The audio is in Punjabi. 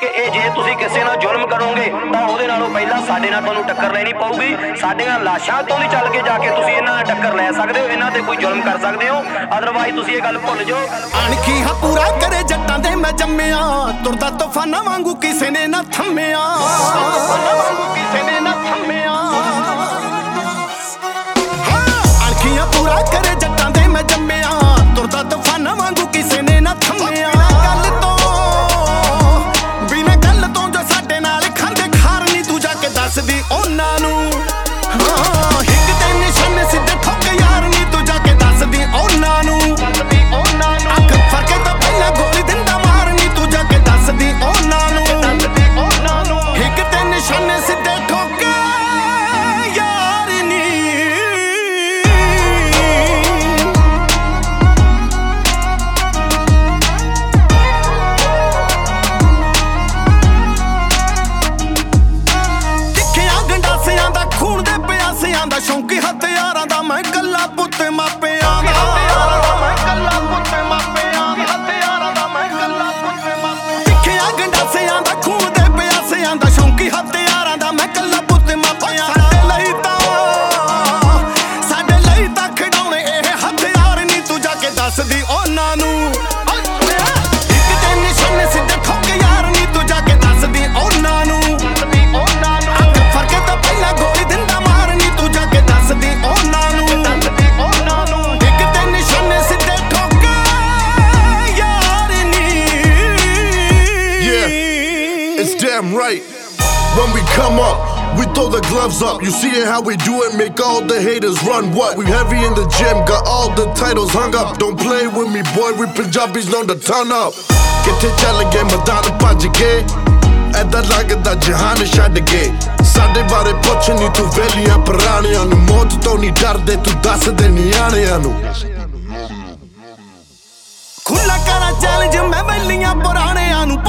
ਕਿ ਇਹ ਜੇ ਤੁਸੀਂ ਕਿਸੇ ਨਾਲ ਜ਼ੁਲਮ ਕਰੋਗੇ ਤਾਂ ਉਹਦੇ ਨਾਲੋਂ ਪਹਿਲਾਂ ਸਾਡੇ ਨਾਲ ਤੁਹਾਨੂੰ ਟੱਕਰ ਲੈਣੀ ਪਊਗੀ। ਸਾਡੀਆਂ ਲਾਸ਼ਾਂ ਤੋਂ ਨਹੀਂ ਚੱਲ ਕੇ ਜਾ ਕੇ ਤੁਸੀਂ ਇਹਨਾਂ ਨਾਲ ਟੱਕਰ ਲੈ ਸਕਦੇ ਹੋ, ਇਹਨਾਂ ਤੇ ਕੋਈ ਜ਼ੁਲਮ ਕਰ ਸਕਦੇ ਹੋ। ਅਦਰਵਾਈਜ਼ ਤੁਸੀਂ ਇਹ ਗੱਲ ਭੁੱਲ ਜਾਓ। ਅਣਖੀ ਹਾਂ ਪੂਰਾ ਕਰੇ ਜੱਟਾਂ ਦੇ ਮੈਂ ਜੰਮਿਆ, ਤੁਰਦਾ ਤੂਫਾਨਾਂ ਵਾਂਗੂ ਕਿਸੇ ਨੇ ਨਾ ਥੰਮਿਆ, ਕਿਸੇ ਨੇ ਨਾ ਥੰਮਿਆ। ਅਣਖੀਆਂ ਪੂਰਾ ਕਰੇ ਜੱਟਾਂ ਦੇ ਮੈਂ ਜੰਮਿਆ, ਤੁਰਦਾ ਤੂਫਾਨਾਂ ਵਾਂਗੂ ਕਿਸੇ ਨੇ ਨਾ ਥੰਮਿਆ। ਬਿਨਾਂ ਗੱਲ ਤੋਂ ਜੋ ਸਾਡੇ ਨਾਲ ਖਾਂਦੇ ਖਾਰ ਨੀ ਤੂੰ ਜਾ ਕੇ ਦੱਸਦੀ ਉਹਨਾਂ ਨੂੰ। ਹਿੱਕ ਤੇ ਨਿਸ਼ਾਨੇ ਸਿੱਧੇ ਠੋਕ ਯਾਰ ਨੀ ਤੂੰ ਜਾ ਕੇ ਦੱਸਦੀ ਉਹਨਾਂ ਨੂੰ। ਅੱਖ ਫਰਕੇ ਤੋਂ ਪਹਿਲਾਂ ਗੋਲੀ ਦਿੰਦਾ ਮਾਰ ਨੀ ਤੂੰ ਜਾ ਕੇ ਦੱਸਦੀ ਉਹਨਾਂ ਨੂੰ। ਹਿੱਕ ਤੇ ਨਿਸ਼ਾਨੇ ਸਿੱਧੇ ਠੋਕ ਯਾਰ ਨੀ। ਤਿੱਖਿਆਂ ਗੰਡਾਸਿਆਂ ਦਾ ਖੂਨ ਦੇ ਪਿਆਸਿਆਂ ਦਾ ਸ਼ੌਂਕੀ ਹਥਿਆਰਾਂ ਦਾ ਮੈਂ ਗੱਲਾਂ ਪੁੱਤ ਮਾਪਿਆਂ ਦਾ। ਤਿੱਖਿਆਂ ਗੰਡਾਸਿਆਂ ਦਾ ਖੂਨ ਦੇ ਪਿਆਸਿਆਂ ਦਾ ਸ਼ੌਂਕੀ ਹਥਿਆਰਾਂ ਦਾ ਮੈਂ ਕੱਲਾ ਪੁੱਤ ਮਾਪਿਆਂ ਦਾ। ਸਾਡੇ ਲਈ ਤਾਂ ਖਿਡਾਉਣੇ ਇਹ ਹਥਿਆਰ ਨੀ ਤੂੰ ਜਾ ਕੇ ਦੱਸਦੀ ਉਹਨਾਂ ਨੂੰ। ਇੱਕ ਤੇ ਨਿਸ਼ਾਨੇ ਸਿੱਧੇ ਠੋਕ ਯਾਰ ਨੀ ਤੂੰ ਜਾ ਕੇ ਦੱਸਦੀ ਉਹਨਾਂ ਨੂੰ। ਅੱਖ ਫਰਕੇ ਤੋਂ ਪਹਿਲਾਂ ਗੋਲੀ ਦਿੰਦਾ ਮਾਰ ਨੀ ਤੂੰ ਜਾ ਕੇ ਦੱਸਦੀ ਉਹਨਾਂ ਨੂੰ। ਇੱਕ ਤੇ ਨਿਸ਼ਾਨੇ ਸਿੱਧੇ ਠੋਕ ਯਾਰ ਨੀ। Yeah, it's damn right. When we come up, we throw the gloves up. You see how we do it, make all the haters run. What? We heavy in the gym, got all the titles hung up. Don't play with me, boy, we Punjabis know the turn up. Kitte chal gaye मैदान भज के, ऐदा लगदा जहान छड्ड गए। साडे बारे पुछ नी तू वेलियां पुराणियां नूं, मौत तो नहीं डरदे तू दस दे नियाणियां नूं। ਖੁੱਲਾ ਕਰਾਂ ਚੈਲੰਜ ਮੈਂ ਵੈਲੀਆਂ ਪੁਰਾਣਿਆਂ ਨੂੰ,